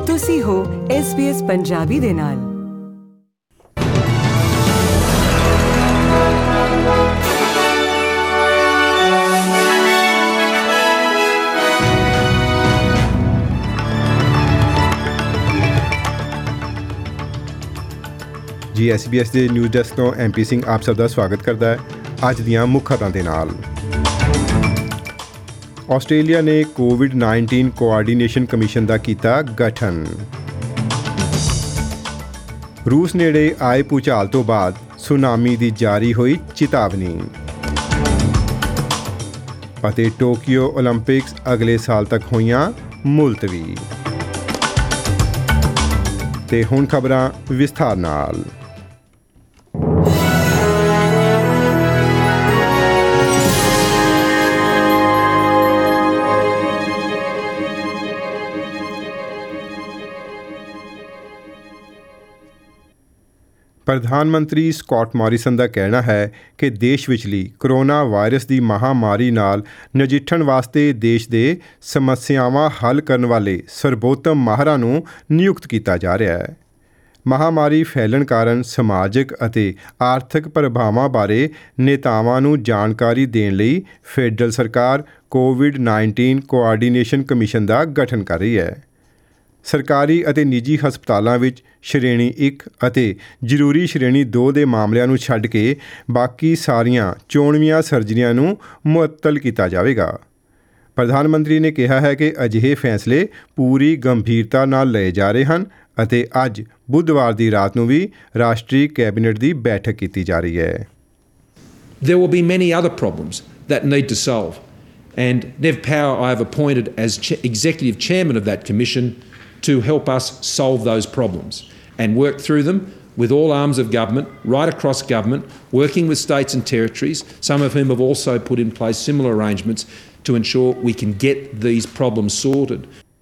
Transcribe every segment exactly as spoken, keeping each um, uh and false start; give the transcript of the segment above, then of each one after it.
ਤੁਸੀਂ ਹੋ S B S Punjabi ਦੇ ਨਾਲ। ਜੀ ਐਸ ਬੀ ਐਸ ਦੇ ਨਿਊਜ਼ ਡੈਸਕ ਤੋਂ ਐਮ ਪੀ ਸਿੰਘ ਆਪ ਸਭ ਦਾ ਸਵਾਗਤ ਕਰਦਾ ਹੈ। ਅੱਜ ਦੀਆਂ ਮੁੱਖ ਖਬਰਾਂ ਦੇ ਨਾਲ। ਆਸਟ੍ਰੇਲੀਆ ਨੇ ਕੋਵਿਡ ਨਾਈਨਟੀਨ ਕੋਆਰਡੀਨੇਸ਼ਨ ਕਮਿਸ਼ਨ ਦਾ ਕੀਤਾ ਗਠਨ। ਰੂਸ ਨੇੜੇ ਆਏ ਭੂਚਾਲ ਤੋਂ ਬਾਅਦ ਸੁਨਾਮੀ ਦੀ ਜਾਰੀ ਹੋਈ ਚੇਤਾਵਨੀ। ਅਤੇ ਟੋਕੀਓ ਓਲੰਪਿਕਸ ਅਗਲੇ ਸਾਲ ਤੱਕ ਹੋਈਆਂ ਮੁਲਤਵੀ। ਤੇ ਹੁਣ ਖਬਰਾਂ ਵਿਸਥਾਰ ਨਾਲ। ਪ੍ਰਧਾਨ ਮੰਤਰੀ ਸਕਾਟ ਮੋਰਿਸਨ ਦਾ ਕਹਿਣਾ ਹੈ ਕਿ ਦੇਸ਼ ਵਿਚਲੀ ਕੋਰੋਨਾ ਵਾਇਰਸ ਦੀ ਮਹਾਮਾਰੀ ਨਾਲ ਨਜਿੱਠਣ ਵਾਸਤੇ ਦੇਸ਼ ਦੇ ਸਮੱਸਿਆਵਾਂ ਹੱਲ ਕਰਨ ਵਾਲੇ ਸਰਬੋਤਮ ਮਾਹਰਾਂ ਨੂੰ ਨਿਯੁਕਤ ਕੀਤਾ ਜਾ ਰਿਹਾ ਹੈ। ਮਹਾਮਾਰੀ ਫੈਲਣ ਕਾਰਨ ਸਮਾਜਿਕ ਅਤੇ ਆਰਥਿਕ ਪ੍ਰਭਾਵਾਂ ਬਾਰੇ ਨੇਤਾਵਾਂ ਨੂੰ ਜਾਣਕਾਰੀ ਦੇਣ ਲਈ ਫੈਡਰਲ ਸਰਕਾਰ ਕੋਵਿਡ ਨਾਈਨਟੀਨ ਕੋਆਰਡੀਨੇਸ਼ਨ ਕਮਿਸ਼ਨ ਦਾ ਗਠਨ ਕਰ ਰਹੀ ਹੈ। ਸਰਕਾਰੀ ਅਤੇ ਨਿੱਜੀ ਹਸਪਤਾਲਾਂ ਵਿੱਚ ਸ਼੍ਰੇਣੀ ਇੱਕ ਅਤੇ ਜ਼ਰੂਰੀ ਸ਼੍ਰੇਣੀ ਦੋ ਦੇ ਮਾਮਲਿਆਂ ਨੂੰ ਛੱਡ ਕੇ ਬਾਕੀ ਸਾਰੀਆਂ ਚੋਣਵੀਆਂ ਸਰਜਰੀਆਂ ਨੂੰ ਮੁਅੱਤਲ ਕੀਤਾ ਜਾਵੇਗਾ। ਪ੍ਰਧਾਨ ਮੰਤਰੀ ਨੇ ਕਿਹਾ ਹੈ ਕਿ ਅਜਿਹੇ ਫੈਸਲੇ ਪੂਰੀ ਗੰਭੀਰਤਾ ਨਾਲ ਲਏ ਜਾ ਰਹੇ ਹਨ ਅਤੇ ਅੱਜ ਬੁੱਧਵਾਰ ਦੀ ਰਾਤ ਨੂੰ ਵੀ ਰਾਸ਼ਟਰੀ ਕੈਬਨਿਟ ਦੀ ਬੈਠਕ ਕੀਤੀ ਜਾ ਰਹੀ ਹੈ। There will be many other problems that need to solve, and Nev Power I have appointed as ch- executive chairman of that commission to help us solve those problems and work through them with all arms of government, right across government, working with states and territories, some of whom have also put in place similar arrangements to ensure we can get these problems sorted.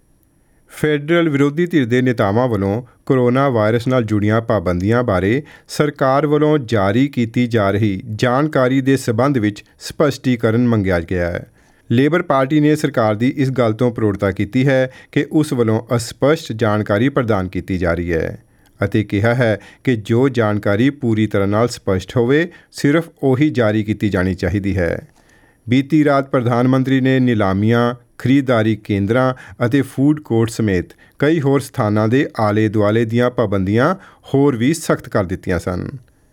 Federal ਵਿਰੋਧੀ ਧਿਰ ਦੇ ਨੇਤਾਵਾਂ ਵੱਲੋਂ corona virus ਨਾਲ ਜੁੜੀਆਂ ਪਾਬੰਦੀਆਂ ਬਾਰੇ ਸਰਕਾਰ ਵੱਲੋਂ ਜਾਰੀ ਕੀਤੀ ਜਾ ਰਹੀ ਜਾਣਕਾਰੀ ਦੇ ਸਬੰਧ ਵਿੱਚ ਸਪਸ਼ਟੀਕਰਨ ਮੰਗਿਆ ਗਿਆ ਹੈ। ਲੇਬਰ ਪਾਰਟੀ ਨੇ ਸਰਕਾਰ ਦੀ ਇਸ ਗੱਲ ਤੋਂ ਪ੍ਰੋੜਤਾ ਕੀਤੀ ਹੈ ਕਿ ਉਸ ਵੱਲੋਂ ਅਸਪਸ਼ਟ ਜਾਣਕਾਰੀ ਪ੍ਰਦਾਨ ਕੀਤੀ ਜਾ ਰਹੀ ਹੈ ਅਤੇ ਕਿਹਾ ਹੈ ਕਿ ਜੋ ਜਾਣਕਾਰੀ ਪੂਰੀ ਤਰ੍ਹਾਂ ਨਾਲ ਸਪਸ਼ਟ ਹੋਵੇ ਸਿਰਫ ਉਹੀ ਜਾਰੀ ਕੀਤੀ ਜਾਣੀ ਚਾਹੀਦੀ ਹੈ। ਬੀਤੀ ਰਾਤ ਪ੍ਰਧਾਨ ਮੰਤਰੀ ਨੇ ਨਿਲਾਮੀਆਂ, ਖਰੀਦਦਾਰੀ ਕੇਂਦਰਾਂ ਅਤੇ ਫੂਡ ਕੋਰਟ ਸਮੇਤ ਕਈ ਹੋਰ ਸਥਾਨਾਂ ਦੇ ਆਲੇ ਦੁਆਲੇ ਦੀਆਂ ਪਾਬੰਦੀਆਂ ਹੋਰ ਵੀ ਸਖਤ ਕਰ ਦਿੱਤੀਆਂ ਸਨ।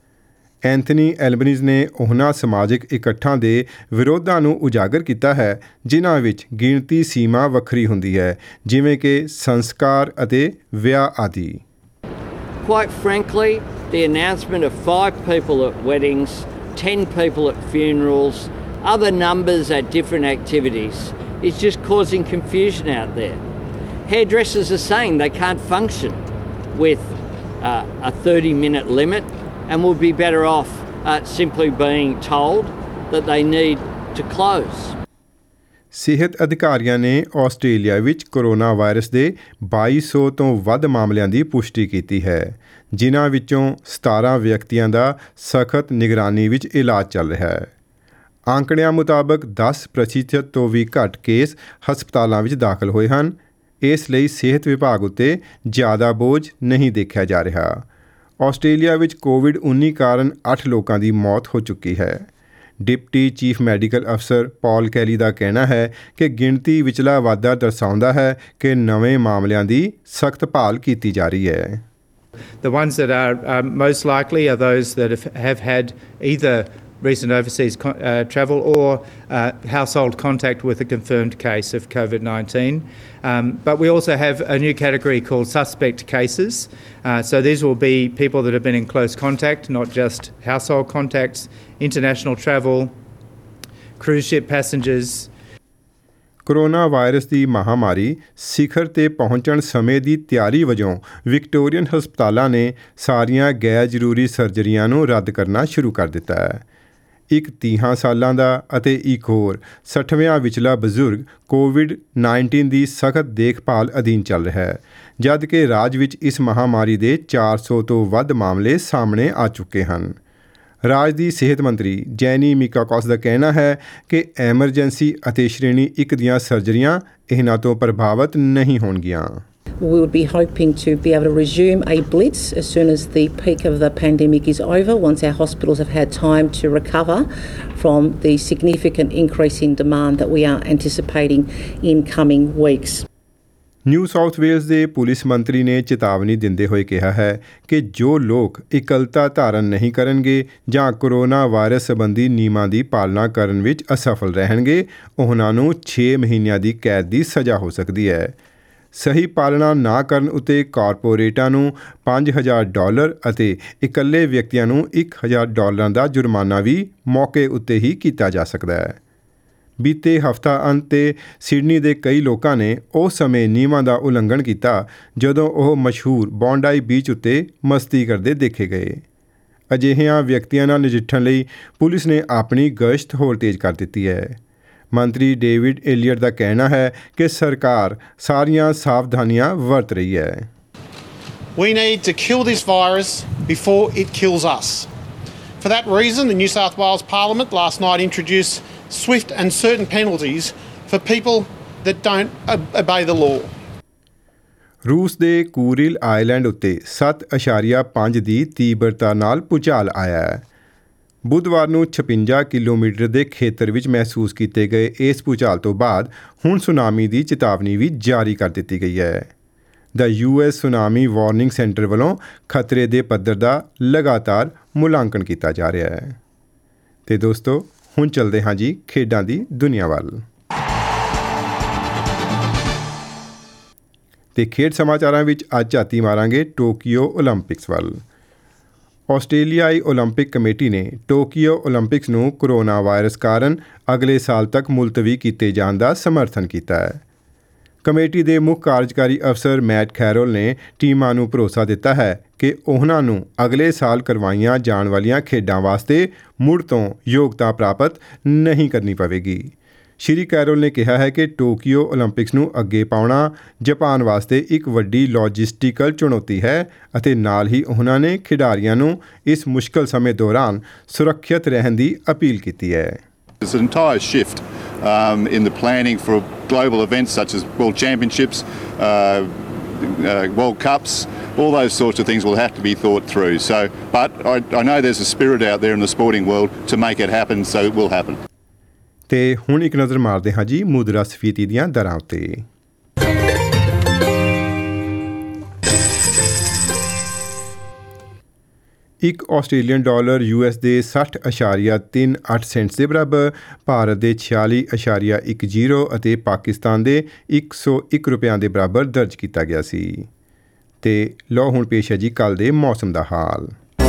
ਐਂਥਨੀ ਐਲਬਨੀਜ਼ ਨੇ ਉਹਨਾਂ ਸਮਾਜਿਕ ਇਕੱਠਾਂ ਦੇ ਵਿਰੋਧਾਂ ਨੂੰ ਉਜਾਗਰ ਕੀਤਾ ਹੈ ਜਿਨ੍ਹਾਂ ਵਿੱਚ ਗਿਣਤੀ ਸੀਮਾ ਵੱਖਰੀ ਹੁੰਦੀ ਹੈ, ਜਿਵੇਂ ਕਿ ਸੰਸਕਾਰ ਅਤੇ ਵਿਆਹ ਆਦਿ। Quite frankly, the announcement of five people at weddings, ten people at funerals, other numbers at different activities is just causing confusion out there. Hairdressers are saying they can't function with uh, a thirty minute limit and will be better off uh, simply being told that they need to close. ਸਿਹਤ ਅਧਿਕਾਰੀਆਂ ਨੇ Australia ਵਿੱਚ corona virus ਦੇ ਬਾਈ ਸੌ ਤੋਂ ਵੱਧ ਮਾਮਲਿਆਂ ਦੀ ਪੁਸ਼ਟੀ ਕੀਤੀ ਹੈ, ਜਿਨ੍ਹਾਂ ਵਿੱਚੋਂ ਸਤਾਰਾਂ ਵਿਅਕਤੀਆਂ ਦਾ ਸਖਤ ਨਿਗਰਾਨੀ ਵਿੱਚ ਇਲਾਜ ਚੱਲ ਰਿਹਾ ਹੈ। ਆਂਕੜਿਆਂ ਮੁਤਾਬਕ ਦਸ ਪ੍ਰਤੀਸ਼ਤ ਤੋਂ ਵੀ ਘੱਟ ਕੇਸ ਹਸਪਤਾਲਾਂ ਵਿੱਚ ਦਾਖਲ ਹੋਏ ਹਨ। ਇਸ ਲਈ ਸਿਹਤ ਵਿਭਾਗ ਉੱਤੇ ਜ਼ਿਆਦਾ ਬੋਝ ਨਹੀਂ ਦੇਖਿਆ ਜਾ ਰਿਹਾ। ਆਸਟ੍ਰੇਲੀਆ ਵਿੱਚ ਕੋਵਿਡ ਉੱਨੀ ਕਾਰਨ ਅੱਠ ਲੋਕਾਂ ਦੀ ਮੌਤ ਹੋ ਚੁੱਕੀ ਹੈ। ਡਿਪਟੀ ਚੀਫ ਮੈਡੀਕਲ ਅਫਸਰ ਪੌਲ ਕੈਲੀ ਦਾ ਕਹਿਣਾ ਹੈ ਕਿ ਗਿਣਤੀ ਵਿਚਲਾ ਵਾਧਾ ਦਰਸਾਉਂਦਾ ਹੈ ਕਿ ਨਵੇਂ ਮਾਮਲਿਆਂ ਦੀ ਸਖਤ ਭਾਲ ਕੀਤੀ ਜਾ ਰਹੀ ਹੈ। The ones that are uh, most likely are those that have, have had either recent overseas con- uh, travel or uh, household contact with a confirmed case of COVID nineteen. Um, but we also have a new category called suspect cases. Uh, so these will be people that have been in close contact, not just household contacts, international travel, cruise ship passengers. Corona virus ਦੀ ਮਹਾਮਾਰੀ ਸਿਖਰ 'ਤੇ ਪਹੁੰਚਣ ਸਮੇਂ ਦੀ ਤਿਆਰੀ ਵਜੋਂ Victorian ਹਸਪਤਾਲਾਂ ਨੇ ਸਾਰੀਆਂ ਗੈਰ ਜ਼ਰੂਰੀ ਸਰਜਰੀਆਂ ਨੂੰ ਰੱਦ ਕਰਨਾ ਸ਼ੁਰੂ ਕਰ ਦਿੱਤਾ ਹੈ। ਇੱਕ ਤੀਹਾਂ ਸਾਲਾਂ ਦਾ ਅਤੇ ਇੱਕ ਹੋਰ ਸੱਠਵਿਆਂ ਵਿਚਲਾ ਬਜ਼ੁਰਗ ਕੋਵਿਡ ਨਾਈਨਟੀਨ ਦੀ ਸਖਤ ਦੇਖਭਾਲ ਅਧੀਨ ਚੱਲ ਰਿਹਾ ਹੈ, ਜਦ ਕਿ ਰਾਜ ਵਿੱਚ ਇਸ ਮਹਾਮਾਰੀ ਦੇ ਚਾਰ ਸੌ ਤੋਂ ਵੱਧ ਮਾਮਲੇ ਸਾਹਮਣੇ ਆ ਚੁੱਕੇ ਹਨ। ਰਾਜ ਦੀ ਸਿਹਤ ਮੰਤਰੀ ਜੈਨੀ ਮਿਕਾਕੋਸ ਦਾ ਕਹਿਣਾ ਹੈ ਕਿ ਐਮਰਜੈਂਸੀ ਅਤੇ ਸ਼੍ਰੇਣੀ ਇੱਕ ਦੀਆਂ ਸਰਜਰੀਆਂ ਇਹਨਾਂ ਤੋਂ ਪ੍ਰਭਾਵਿਤ ਨਹੀਂ ਹੋਣਗੀਆਂ। We would be hoping to be able to resume a blitz as soon as the peak of the pandemic is over, once our hospitals have had time to recover from the significant increase in demand that we are anticipating in coming weeks. New South Wales ਦੇ police ਮੰਤਰੀ ਨੇ ਚੇਤਾਵਨੀ ਦਿੰਦੇ ਹੋਏ ਕਿਹਾ ਹੈ ਕਿ ਜੋ ਲੋਕ ਇਕੱਲਤਾ ਧਾਰਨ ਨਹੀਂ ਕਰਨਗੇ ਜਾਂ ਕੋਰੋਨਾ ਵਾਇਰਸ ਸੰਬੰਧੀ ਨਿਯਮਾਂ ਦੀ ਪਾਲਣਾ ਕਰਨ ਵਿੱਚ ਅਸਫਲ ਰਹਿਣਗੇ, ਉਹਨਾਂ ਨੂੰ ਛੇ ਮਹੀਨਿਆਂ ਦੀ ਕੈਦ ਦੀ ਸਜ਼ਾ ਹੋ ਸਕਦੀ ਹੈ। ਸਹੀ ਪਾਲਣਾ ਨਾ ਕਰਨ ਉੱਤੇ ਕਾਰਪੋਰੇਟਾਂ ਨੂੰ ਪੰਜ ਹਜ਼ਾਰ ਡਾਲਰ ਅਤੇ ਇਕੱਲੇ ਵਿਅਕਤੀਆਂ ਨੂੰ ਇੱਕ ਹਜ਼ਾਰ ਡਾਲਰਾਂ ਦਾ ਜੁਰਮਾਨਾ ਵੀ ਮੌਕੇ ਉੱਤੇ ਹੀ ਕੀਤਾ ਜਾ ਸਕਦਾ ਹੈ। ਬੀਤੇ ਹਫ਼ਤਾ ਅੰਤ 'ਤੇ ਸਿਡਨੀ ਦੇ ਕਈ ਲੋਕਾਂ ਨੇ ਉਸ ਸਮੇਂ ਨਿਯਮਾਂ ਦਾ ਉਲੰਘਣ ਕੀਤਾ ਜਦੋਂ ਉਹ ਮਸ਼ਹੂਰ ਬੌਂਡਾਈ ਬੀਚ ਉੱਤੇ ਮਸਤੀ ਕਰਦੇ ਦੇਖੇ ਗਏ। ਅਜਿਹਿਆਂ ਵਿਅਕਤੀਆਂ ਨਾਲ ਨਜਿੱਠਣ ਲਈ ਪੁਲਿਸ ਨੇ ਆਪਣੀ ਗਸ਼ਤ ਹੋਰ ਤੇਜ਼ ਕਰ ਦਿੱਤੀ ਹੈ। ਮੰਤਰੀ ਡੇਵਿਡ ਏਲੀਅਟ ਦਾ ਕਹਿਣਾ ਹੈ ਕਿ ਸਰਕਾਰ ਸਾਰੀਆਂ ਸਾਵਧਾਨੀਆਂ ਵਰਤ ਰਹੀ ਹੈ। We need to kill this virus before it kills us. For that reason, the New South Wales Parliament last night introduced swift and certain penalties for people that don't obey the law. ਰੂਸ ਦੇ ਕੂਰਿਲ island ਉੱਤੇ ਸੱਤ ਅਸ਼ਾਰੀਆ ਪੰਜ ਦੀ ਤੀਬਰਤਾ ਨਾਲ ਭੂਚਾਲ ਆਇਆ ਹੈ। ਬੁੱਧਵਾਰ ਨੂੰ ਛਪੰਜਾ ਕਿਲੋਮੀਟਰ ਦੇ ਖੇਤਰ ਵਿੱਚ ਮਹਿਸੂਸ ਕੀਤੇ ਗਏ ਇਸ ਭੂਚਾਲ ਤੋਂ ਬਾਅਦ ਹੁਣ ਸੁਨਾਮੀ ਦੀ ਚੇਤਾਵਨੀ ਵੀ ਜਾਰੀ ਕਰ ਦਿੱਤੀ ਗਈ ਹੈ। The U S tsunami warning centre ਵੱਲੋਂ ਖਤਰੇ ਦੇ ਪੱਧਰ ਦਾ ਲਗਾਤਾਰ ਮੁਲਾਂਕਣ ਕੀਤਾ ਜਾ ਰਿਹਾ ਹੈ। ਤੇ ਦੋਸਤੋ, ਹੁਣ ਚੱਲਦੇ ਹਾਂ ਜੀ ਖੇਡਾਂ ਦੀ ਦੁਨੀਆ ਵੱਲ। ਤੇ ਖੇਡ ਸਮਾਚਾਰਾਂ ਵਿੱਚ ਅੱਜ ਝਾਤੀ ਮਾਰਾਂਗੇ ਟੋਕੀਓ ਓਲੰਪਿਕਸ ਵੱਲ। ਆਸਟ੍ਰੇਲੀਆਈ ਓਲੰਪਿਕ ਕਮੇਟੀ ਨੇ ਟੋਕੀਓ ਓਲੰਪਿਕਸ ਨੂੰ ਕੋਰੋਨਾ ਵਾਇਰਸ ਕਾਰਨ ਅਗਲੇ ਸਾਲ ਤੱਕ ਮੁਲਤਵੀ ਕੀਤੇ ਜਾਣ ਦਾ ਸਮਰਥਨ ਕੀਤਾ ਹੈ। ਕਮੇਟੀ ਦੇ ਮੁੱਖ ਕਾਰਜਕਾਰੀ ਅਫਸਰ ਮੈਟ ਕੈਰੋਲ ਨੇ ਟੀਮਾਂ ਨੂੰ ਭਰੋਸਾ ਦਿੱਤਾ ਹੈ ਕਿ ਉਹਨਾਂ ਨੂੰ ਅਗਲੇ ਸਾਲ ਕਰਵਾਈਆਂ ਜਾਣ ਵਾਲੀਆਂ ਖੇਡਾਂ ਵਾਸਤੇ ਮੁੜ ਤੋਂ ਯੋਗਤਾ ਪ੍ਰਾਪਤ ਨਹੀਂ ਕਰਨੀ ਪਵੇਗੀ। ਸ਼੍ਰੀ ਕੈਰੋਲ ਨੇ ਕਿਹਾ ਹੈ ਕਿ ਟੋਕੀਓ ਓਲੰਪਿਕਸ ਨੂੰ ਅੱਗੇ ਪਾਉਣਾ ਜਾਪਾਨ ਵਾਸਤੇ ਇੱਕ ਵੱਡੀ ਲੌਜਿਸਟੀਕਲ ਚੁਣੌਤੀ ਹੈ ਅਤੇ ਨਾਲ ਹੀ ਉਹਨਾਂ ਨੇ ਖਿਡਾਰੀਆਂ ਨੂੰ ਇਸ ਮੁਸ਼ਕਲ ਸਮੇਂ ਦੌਰਾਨ ਸੁਰੱਖਿਅਤ ਰਹਿਣ ਦੀ ਅਪੀਲ ਕੀਤੀ ਹੈ। There's an entire shift um, in the planning for global events such as World Championships, uh, uh, World Cups, all those sorts of things will have to be thought through. So, but I, I know there's a spirit out there in the sporting world to make it happen, so it will happen. ਤੇ ਹੁਣ ਇੱਕ ਨਜ਼ਰ ਮਾਰਦੇ ਹਾਂ ਜੀ ਮੁਦਰਾ ਸਫੀਤੀ ਦੀਆਂ ਦਰਾਂ ਉੱਤੇ। ਇੱਕ ਆਸਟ੍ਰੇਲੀਅਨ ਡਾਲਰ ਯੂ ਐਸ ਦੇ ਸੱਠ ਅਸ਼ਾਰੀਆ ਤਿੰਨ ਅੱਠ ਸੈਂਟਸ ਦੇ ਬਰਾਬਰ, ਭਾਰਤ ਦੇ ਛਿਆਲੀ ਅਸ਼ਾਰੀਆ ਇੱਕ ਜੀਰੋ ਅਤੇ ਪਾਕਿਸਤਾਨ ਦੇ ਇੱਕ ਸੌ ਇੱਕ ਰੁਪਇਆਂ ਦੇ ਬਰਾਬਰ ਦਰਜ ਕੀਤਾ ਗਿਆ ਸੀ। ਤੇ ਲਓ ਹੁਣ ਪੇਸ਼ ਹੈ ਜੀ ਕੱਲ੍ਹ ਦੇ ਮੌਸਮ ਦਾ ਹਾਲ।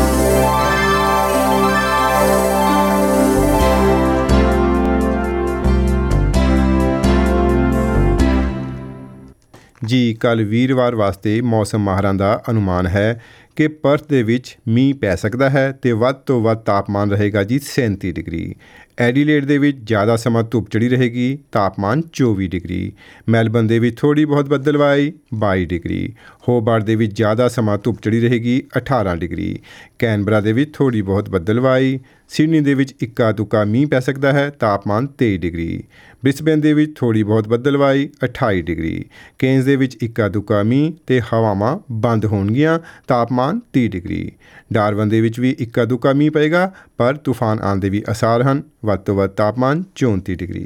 ਜੀ ਕੱਲ੍ਹ ਵੀਰਵਾਰ ਵਾਸਤੇ ਮੌਸਮ ਮਾਹਰਾਂ ਦਾ ਅਨੁਮਾਨ ਹੈ ਕਿ ਪਰਥ ਦੇ ਵਿੱਚ ਮੀਂਹ ਪੈ ਸਕਦਾ ਹੈ ਅਤੇ ਵੱਧ ਤੋਂ ਵੱਧ ਤਾਪਮਾਨ ਰਹੇਗਾ ਜੀ ਸੈਂਤੀ ਡਿਗਰੀ। ਐਡੀਲੇਡ ਦੇ ਵਿੱਚ ਜ਼ਿਆਦਾ ਸਮਾਂ ਧੁੱਪ ਚੜੀ ਰਹੇਗੀ, ਤਾਪਮਾਨ ਚੌਵੀ ਡਿਗਰੀ। ਮੈਲਬਨ ਦੇ ਵਿੱਚ ਥੋੜ੍ਹੀ ਬਹੁਤ ਬੱਦਲਵਾਈ, ਬਾਈ ਡਿਗਰੀ। ਹੋਬਾਰਟ ਦੇ ਵਿੱਚ ਜ਼ਿਆਦਾ ਸਮਾਂ ਧੁੱਪ ਚੜੀ ਰਹੇਗੀ, ਅਠਾਰਾਂ ਡਿਗਰੀ। ਕੈਨਬਰਾ ਦੇ ਵਿੱਚ ਥੋੜ੍ਹੀ ਬਹੁਤ ਬੱਦਲਵਾਈ। ਸਿਡਨੀ ਦੇ ਵਿੱਚ ਇੱਕਾ ਦੁੱਕਾ ਮੀਂਹ ਪੈ ਸਕਦਾ ਹੈ, ਤਾਪਮਾਨ ਤੇਈ ਡਿਗਰੀ। ਬ੍ਰਿਸਬੇਨ ਦੇ ਵਿੱਚ ਥੋੜ੍ਹੀ ਬਹੁਤ ਬੱਦਲਵਾਈ, ਅਠਾਈ ਡਿਗਰੀ। ਕੇਨਜ਼ ਦੇ ਵਿੱਚ ਇੱਕਾ ਦੁੱਕਾ ਮੀਂਹ ਅਤੇ ਹਵਾਵਾਂ ਬੰਦ ਹੋਣਗੀਆਂ, ਤਾਪਮਾਨ ਤੀਹ ਡਿਗਰੀ। ਡਾਰਵਨ ਦੇ ਵਿੱਚ ਵੀ ਇੱਕਾ ਦੁੱਕਾ ਮੀਂਹ ਪਏਗਾ, ਪਰ ਤੂਫਾਨ ਆਉਣ ਦੇ ਵੀ ਅਸਾਰ ਹਨ। ਵੱਧ ਤੋਂ ਵੱਧ ਤਾਪਮਾਨ ਚੌਂਤੀ ਡਿਗਰੀ।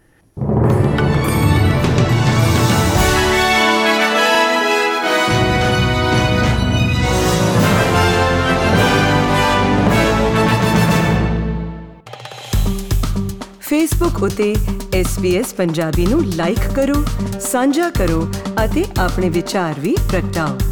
ਫੇਸਬੁੱਕ ਉਤੇ ਐਸ ਬੀ ਐਸ ਪੰਜਾਬੀ ਨੂੰ ਲਾਈਕ ਕਰੋ, ਸਾਂਝਾ ਕਰੋ ਅਤੇ ਆਪਣੇ ਵਿਚਾਰ ਵੀ ਪ੍ਰਗਟਾਓ।